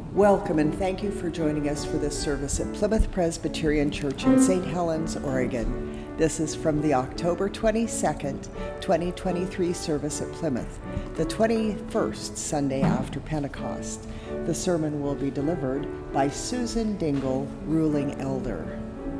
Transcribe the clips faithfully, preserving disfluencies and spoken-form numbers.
Welcome and thank you for joining us for this service at Plymouth Presbyterian Church in Saint Helens, Oregon. This is from the October twenty-second, twenty twenty-three service at Plymouth, the twenty-first Sunday after Pentecost. The sermon will be delivered by Susan Dingle, ruling elder.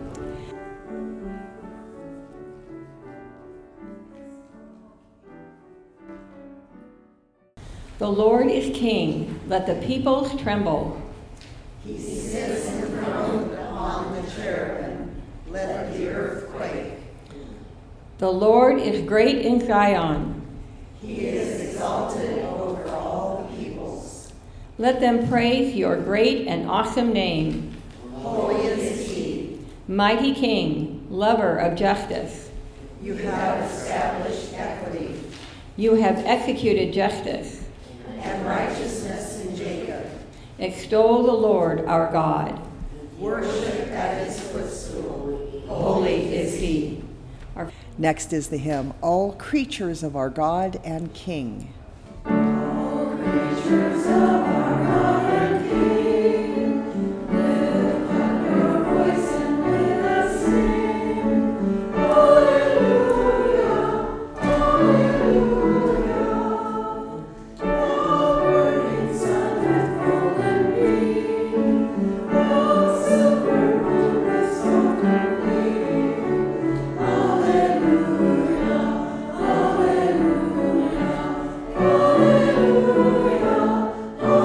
The Lord is King, let the peoples tremble. He sits enthroned upon the cherubim, let the earth quake. The Lord is great in Zion. He is exalted over all the peoples. Let them praise your great and awesome name. Holy is he. Mighty King, lover of justice. You have established equity. You have executed justice And righteousness in Jacob. Extol the Lord our God. Worship at his footstool. Holy is he. Our Next is the hymn, All Creatures of Our God and King. All creatures of our God and King, lift up your voice and let us sing. Hallelujah, hallelujah. Hallelujah, hallelujah.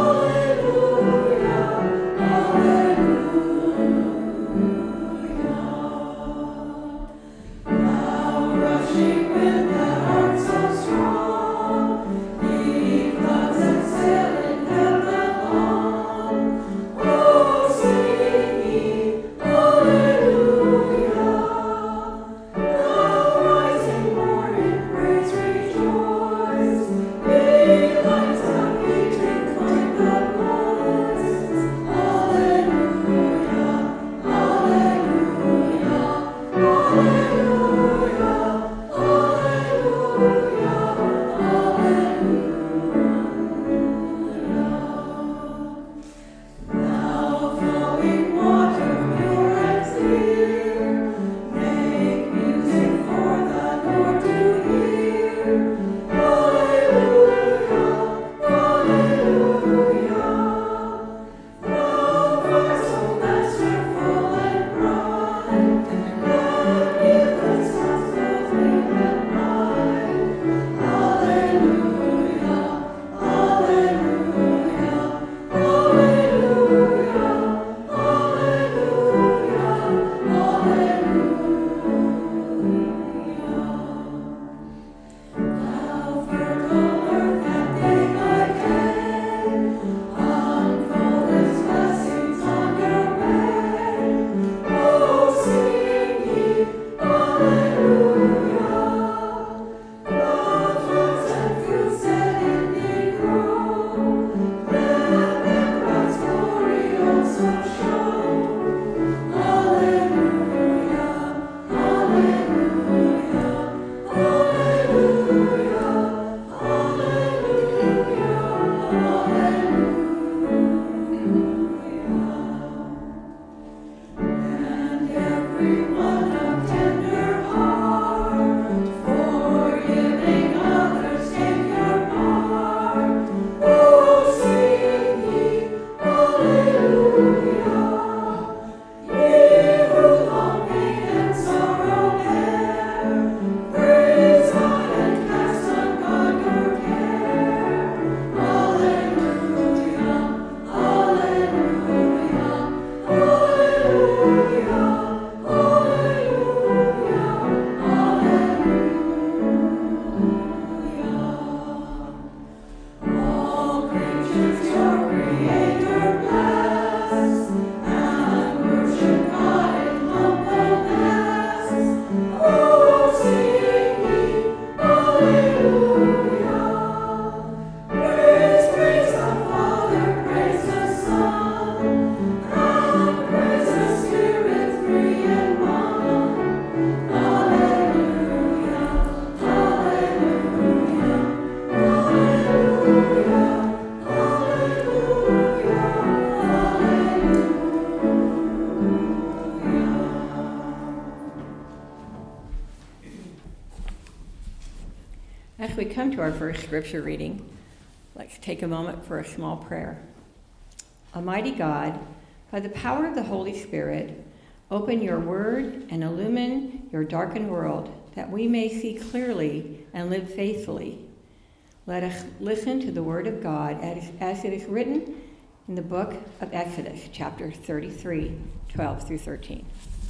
to our first scripture reading, let's take a moment for a small prayer. Almighty God, by the power of the Holy Spirit, open your word and illumine your darkened world, that we may see clearly and live faithfully. Let us listen to the word of God as, as it is written in the book of Exodus, chapter thirty-three, twelve through thirteen.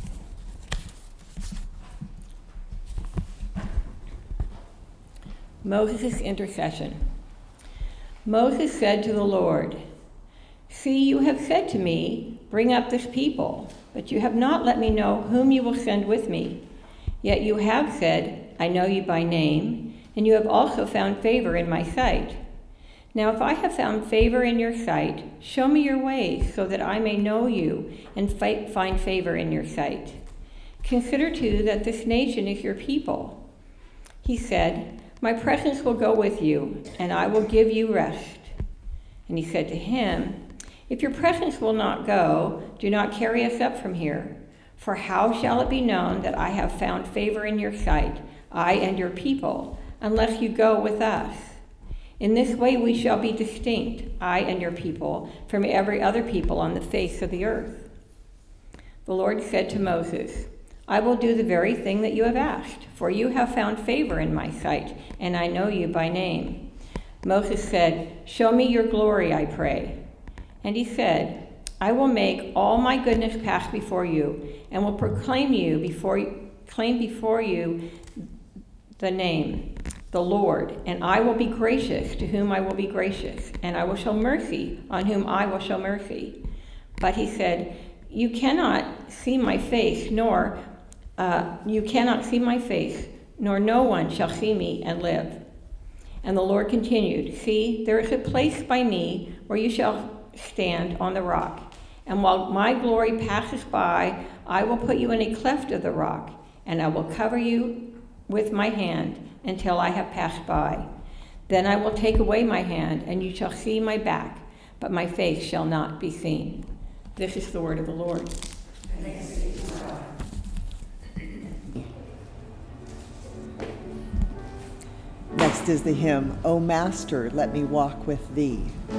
Moses' intercession. Moses said to the Lord, "See, you have said to me, 'Bring up this people,' but you have not let me know whom you will send with me. Yet you have said, 'I know you by name,' and you have also found favor in my sight. Now if I have found favor in your sight, show me your ways so that I may know you and fi- find favor in your sight. Consider too that this nation is your people." He said, "My presence will go with you, and I will give you rest." And he said to him, "If your presence will not go, do not carry us up from here. For how shall it be known that I have found favor in your sight, I and your people, unless you go with us? In this way we shall be distinct, I and your people, from every other people on the face of the earth." The Lord said to Moses, "I will do the very thing that you have asked, for you have found favor in my sight, and I know you by name." Moses said, "Show me your glory, I pray." And he said, "I will make all my goodness pass before you, and will proclaim you before claim before you the name, the Lord, and I will be gracious to whom I will be gracious, and I will show mercy on whom I will show mercy." But he said, "You cannot see my face, nor uh, you cannot see my face, nor no one shall see me and live." And the Lord continued, "See, there is a place by me where you shall stand on the rock. And while my glory passes by, I will put you in a cleft of the rock, and I will cover you with my hand until I have passed by. Then I will take away my hand, and you shall see my back, but my face shall not be seen." This is the word of the Lord. Thanks be to God. Next is the hymn, "O Master, Let Me Walk With Thee."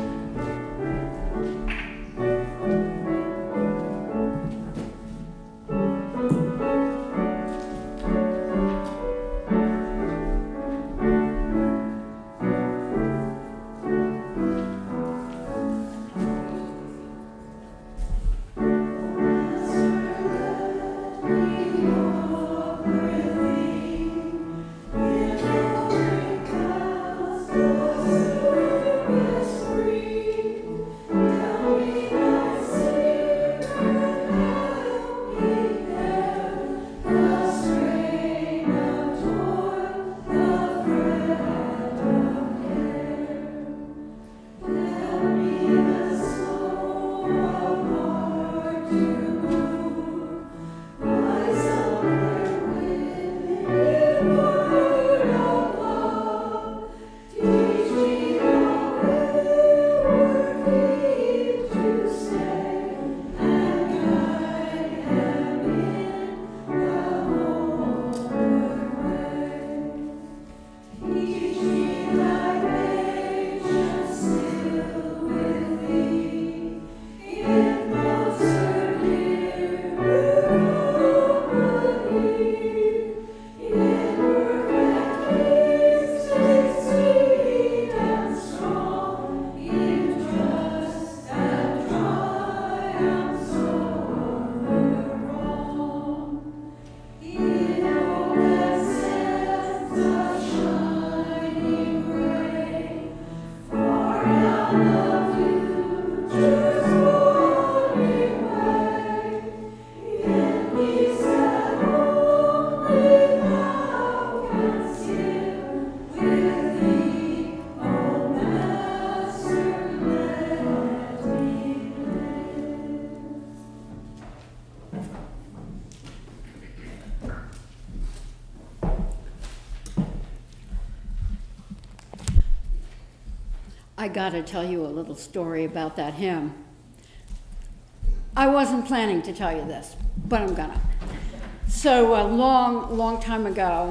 I got to tell you a little story about that hymn. I wasn't planning to tell you this, but I'm gonna. So a long, long time ago,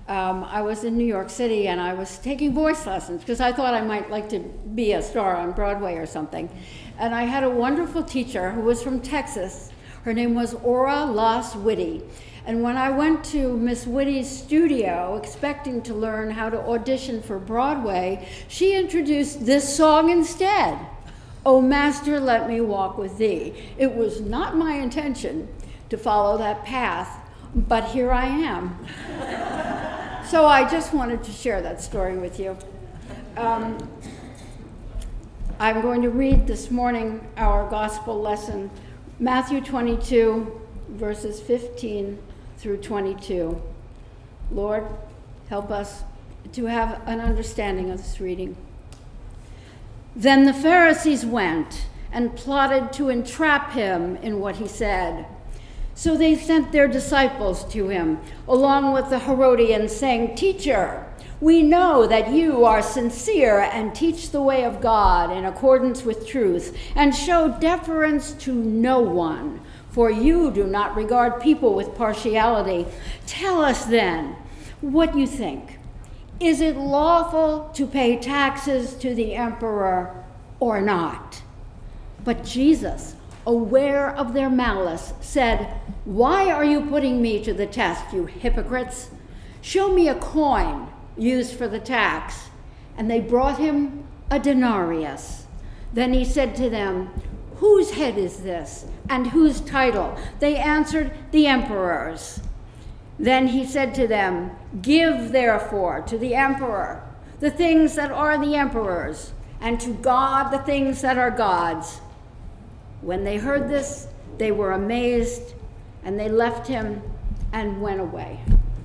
um, I was in New York City and I was taking voice lessons because I thought I might like to be a star on Broadway or something. And I had a wonderful teacher who was from Texas. Her name was Ora Las Whitty. And when I went to Miss Whitty's studio expecting to learn how to audition for Broadway, she introduced this song instead, "O Master, Let Me Walk With Thee." It was not my intention to follow that path, but here I am. So I just wanted to share that story with you. Um, I'm going to read this morning our gospel lesson, Matthew twenty-two, verses fifteen through twenty-two. Lord, help us to have an understanding of this reading. Then the Pharisees went and plotted to entrap him in what he said. So they sent their disciples to him, along with the Herodians, saying, "Teacher, we know that you are sincere and teach the way of God in accordance with truth, and show deference to no one, for you do not regard people with partiality. Tell us then what you think. Is it lawful to pay taxes to the emperor or not?" But Jesus, aware of their malice, said, "Why are you putting me to the test, you hypocrites? Show me a coin used for the tax." And they brought him a denarius. Then he said to them, "Whose head is this, and whose title?" They answered, "The emperor's." Then he said to them, "Give therefore to the emperor the things that are the emperor's, and to God the things that are God's." When they heard this, they were amazed, and they left him and went away.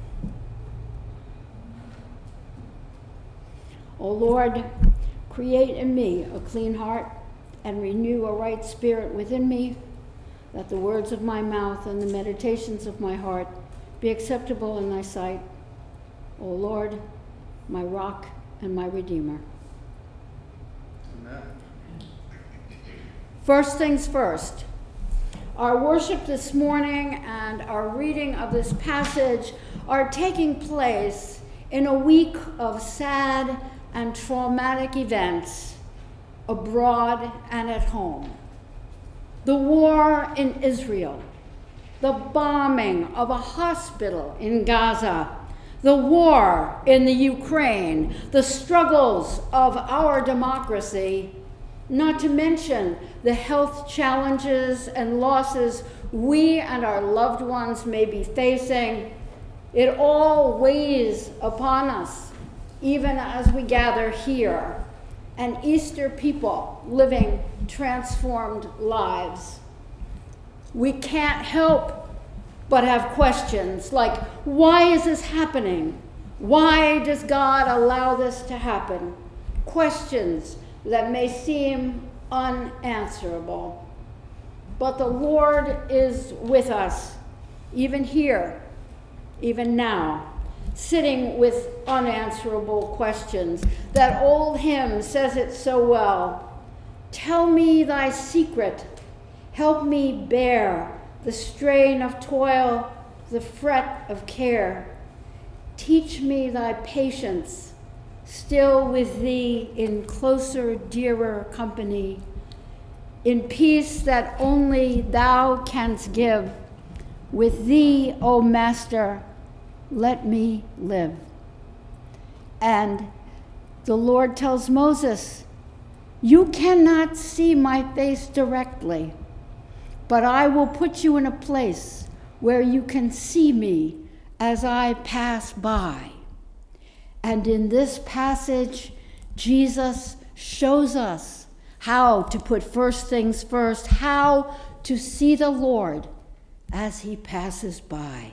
O Lord, create in me a clean heart and renew a right spirit within me, that the words of my mouth and the meditations of my heart be acceptable in thy sight, O Lord, my rock and my redeemer. Amen. First things first, our worship this morning and our reading of this passage are taking place in a week of sad and traumatic events abroad and at home. The war in Israel, the bombing of a hospital in Gaza, the war in the Ukraine, the struggles of our democracy, not to mention the health challenges and losses we and our loved ones may be facing. It all weighs upon us, even as we gather here, an Easter people living transformed lives. We can't help but have questions like, why is this happening? Why does God allow this to happen? Questions that may seem unanswerable. But the Lord is with us, even here, even now, sitting with unanswerable questions. That old hymn says it so well. Tell me thy secret, help me bear the strain of toil, the fret of care. Teach me thy patience, still with thee in closer, dearer company, in peace that only thou canst give. With thee, O Master, let me live. And the Lord tells Moses, you cannot see my face directly, but I will put you in a place where you can see me as I pass by. And in this passage, Jesus shows us how to put first things first, how to see the Lord as he passes by.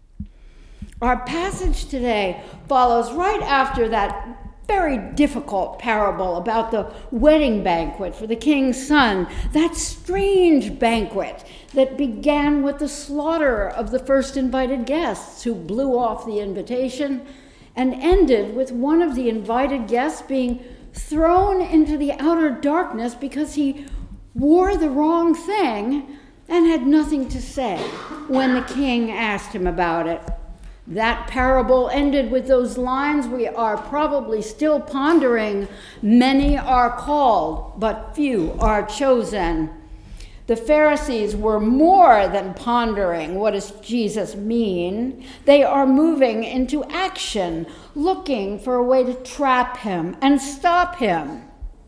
Our passage today follows right after that very difficult parable about the wedding banquet for the king's son, that strange banquet that began with the slaughter of the first invited guests who blew off the invitation, and ended with one of the invited guests being thrown into the outer darkness because he wore the wrong thing and had nothing to say when the king asked him about it. That parable ended with those lines we are probably still pondering. Many are called, but few are chosen. The Pharisees were more than pondering what does Jesus mean. They are moving into action, looking for a way to trap him and stop him.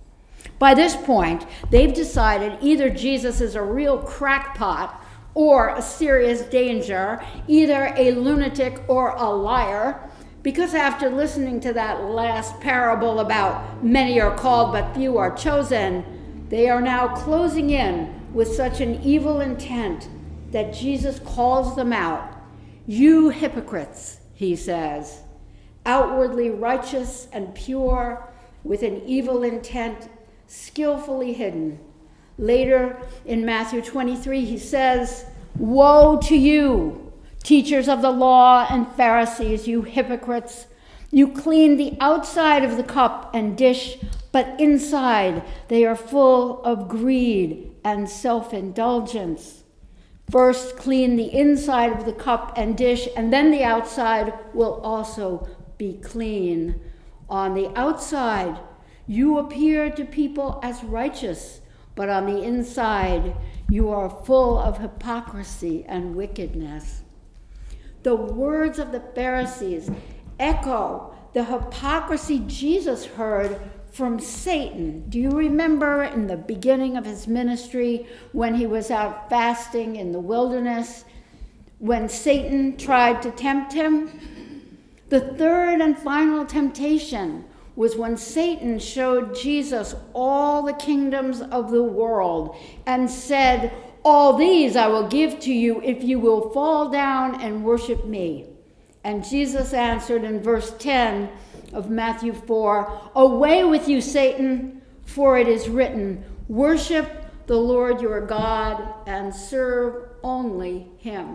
By this point, they've decided either Jesus is a real crackpot or a serious danger, either a lunatic or a liar, because after listening to that last parable about many are called but few are chosen, they are now closing in with such an evil intent that Jesus calls them out. You hypocrites, he says, outwardly righteous and pure, with an evil intent skillfully hidden. Later in Matthew twenty-three, he says, woe to you, teachers of the law and Pharisees, you hypocrites! You clean the outside of the cup and dish, but inside they are full of greed and self-indulgence. First clean the inside of the cup and dish, and then the outside will also be clean. On the outside, you appear to people as righteous, but on the inside, you are full of hypocrisy and wickedness. The words of the Pharisees echo the hypocrisy Jesus heard from Satan. Do you remember in the beginning of his ministry when he was out fasting in the wilderness, when Satan tried to tempt him? The third and final temptation was when Satan showed Jesus all the kingdoms of the world and said, all these I will give to you if you will fall down and worship me. And Jesus answered in verse ten of Matthew four, away with you, Satan, for it is written, worship the Lord your God and serve only him.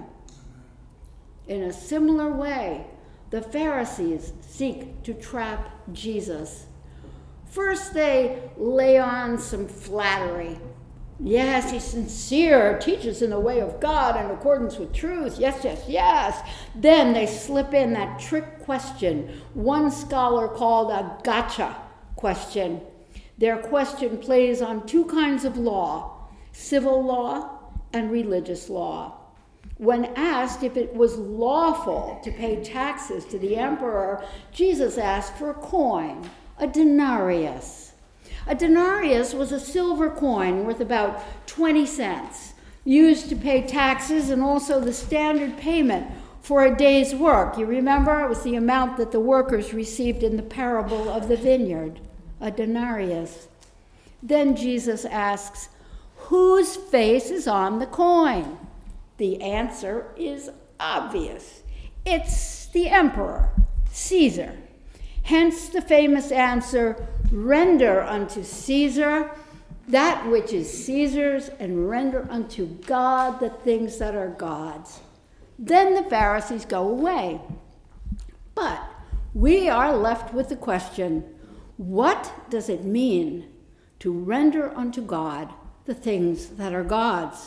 In a similar way, the Pharisees seek to trap Jesus. First, they lay on some flattery. Yes, he's sincere, teaches in the way of God in accordance with truth. Yes, yes, yes. Then they slip in that trick question, one scholar called a gotcha question. Their question plays on two kinds of law, civil law and religious law. When asked if it was lawful to pay taxes to the emperor, Jesus asked for a coin, a denarius. A denarius was a silver coin worth about twenty cents, used to pay taxes and also the standard payment for a day's work. You remember? It was the amount that the workers received in the parable of the vineyard, a denarius. Then Jesus asks, whose face is on the coin? The answer is obvious. It's the emperor, Caesar. Hence the famous answer, render unto Caesar that which is Caesar's, and render unto God the things that are God's. Then the Pharisees go away. But we are left with the question, what does it mean to render unto God the things that are God's?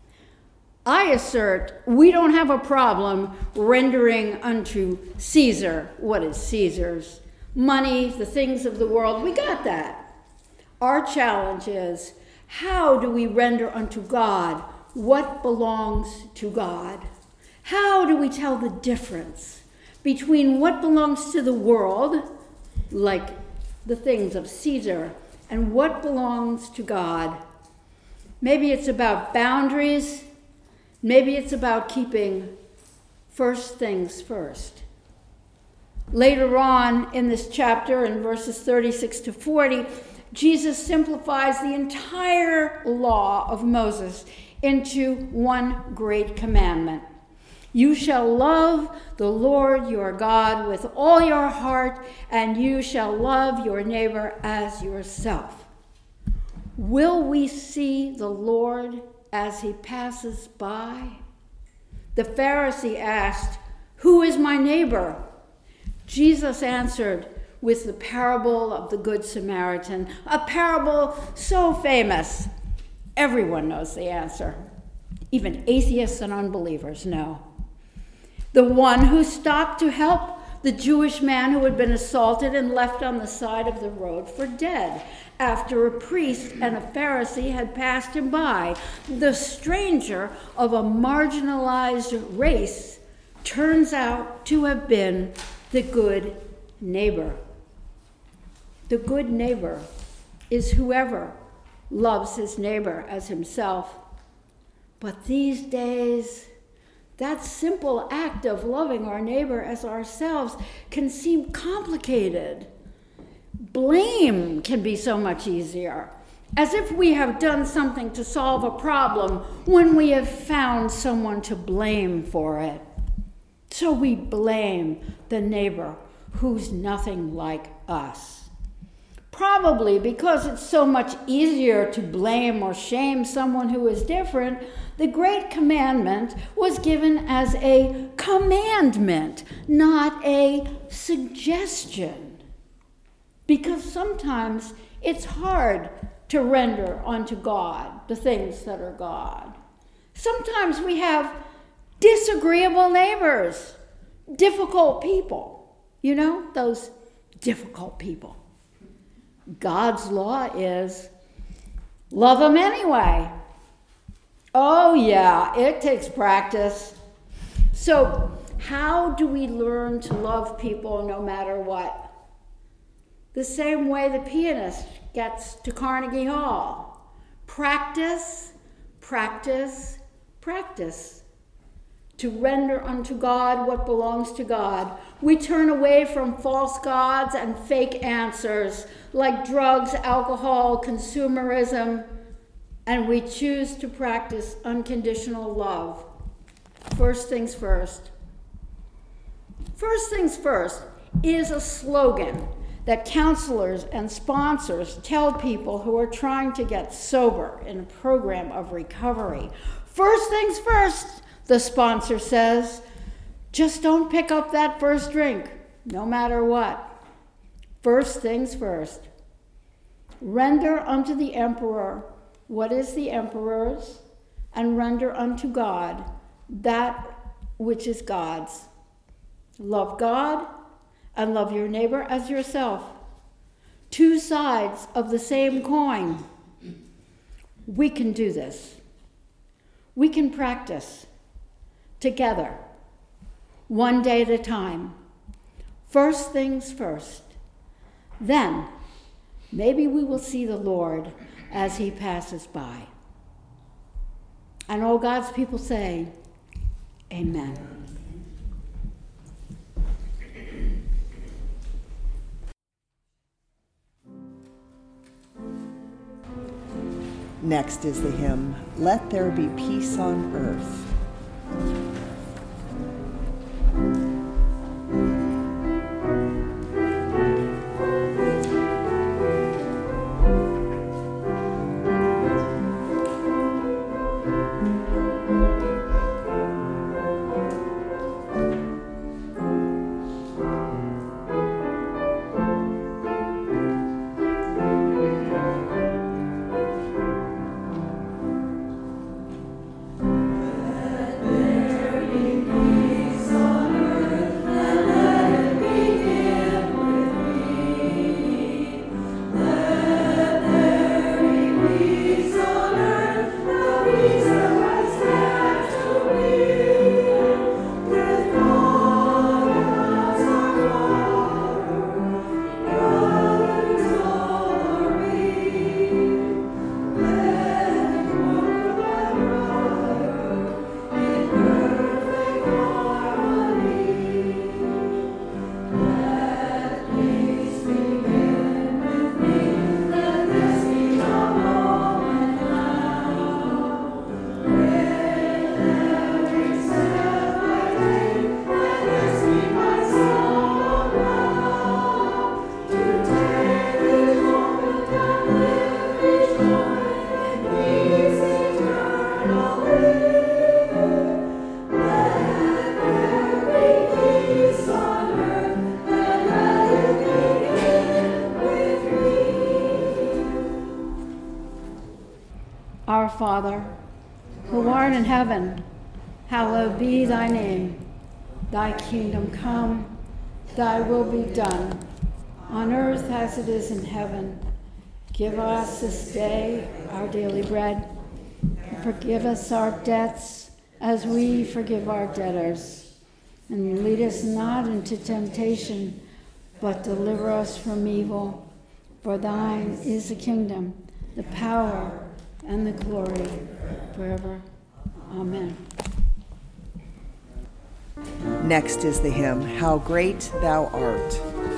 I assert we don't have a problem rendering unto Caesar what is Caesar's. Money, the things of the world, we got that. Our challenge is, how do we render unto God what belongs to God? How do we tell the difference between what belongs to the world, like the things of Caesar, and what belongs to God? Maybe it's about boundaries. Maybe it's about keeping first things first. Later on in this chapter, in verses thirty-six to forty, Jesus simplifies the entire law of Moses into one great commandment. You shall love the Lord your God with all your heart, and you shall love your neighbor as yourself. Will we see the Lord as he passes by? The Pharisee asked, who is my neighbor? Jesus answered with the parable of the Good Samaritan, a parable so famous, everyone knows the answer. Even atheists and unbelievers know. The one who stopped to help the Jewish man who had been assaulted and left on the side of the road for dead after a priest and a Pharisee had passed him by. The stranger of a marginalized race turns out to have been the good neighbor. The good neighbor is whoever loves his neighbor as himself. But these days, that simple act of loving our neighbor as ourselves can seem complicated. Blame can be so much easier, as if we have done something to solve a problem when we have found someone to blame for it. So we blame the neighbor who's nothing like us. Probably because it's so much easier to blame or shame someone who is different, the Great Commandment was given as a commandment, not a suggestion. Because sometimes it's hard to render unto God the things that are God. Sometimes we have disagreeable neighbors, difficult people. You know, those difficult people. God's law is love them anyway. Oh yeah, it takes practice. So how do we learn to love people no matter what? The same way the pianist gets to Carnegie Hall. Practice, practice, practice. To render unto God what belongs to God. We turn away from false gods and fake answers like drugs, alcohol, consumerism, and we choose to practice unconditional love. First things first. First things first is a slogan that counselors and sponsors tell people who are trying to get sober in a program of recovery. First things first, the sponsor says, just don't pick up that first drink, no matter what. First things first. Render unto the emperor what is the emperor's, and render unto God that which is God's. Love God and love your neighbor as yourself. Two sides of the same coin. We can do this. We can practice together, one day at a time. First things first. Then, maybe we will see the Lord as he passes by. And all God's people say, amen. Next is the hymn, Let There Be Peace on Earth. Our Father, who art in heaven, hallowed be thy name. Thy kingdom come, thy will be done, on earth as it is in heaven. Give us this day our daily bread. Forgive us our debts as we forgive our debtors. And lead us not into temptation, but deliver us from evil. For thine is the kingdom, the power, and the glory forever. Amen. Next is the hymn, How Great Thou Art.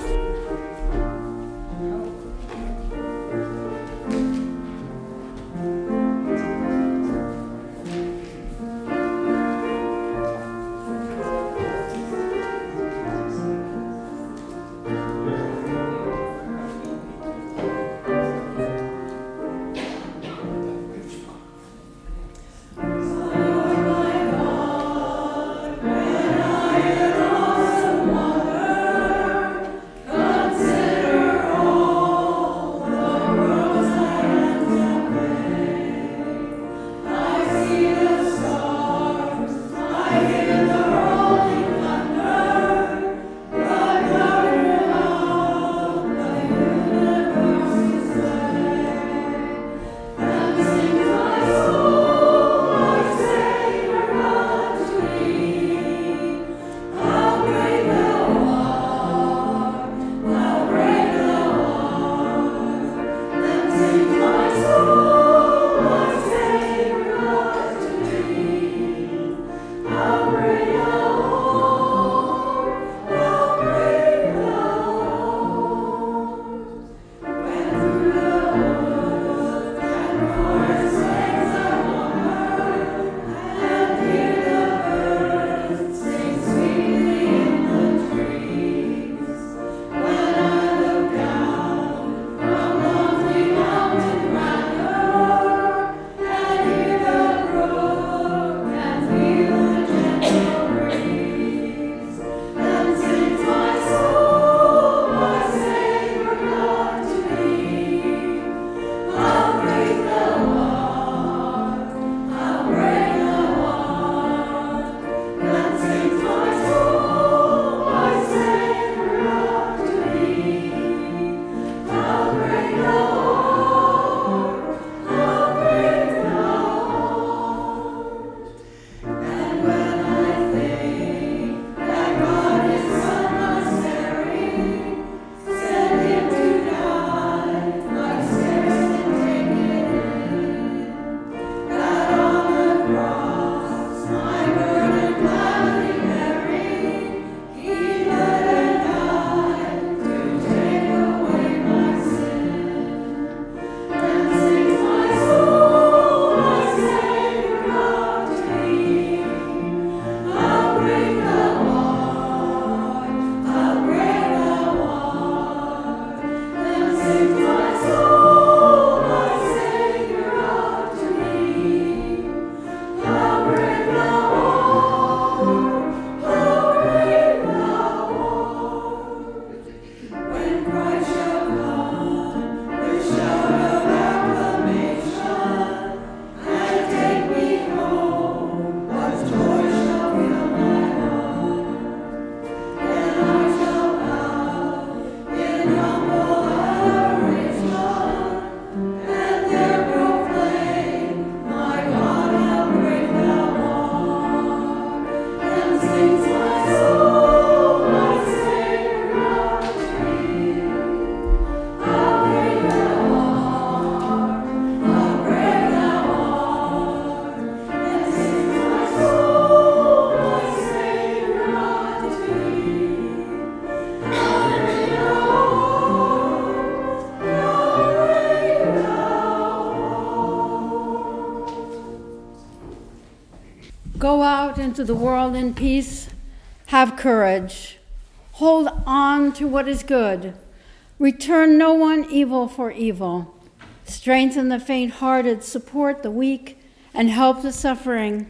Go out into the world in peace. Have courage. Hold on to what is good. Return no one evil for evil. Strengthen the faint-hearted, support the weak, and help the suffering.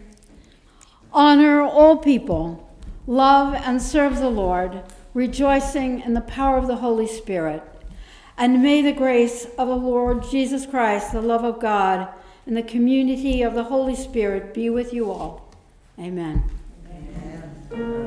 Honor all people. Love and serve the Lord, rejoicing in the power of the Holy Spirit. And may the grace of the Lord Jesus Christ, the love of God, and the community of the Holy Spirit be with you all. Amen. Amen.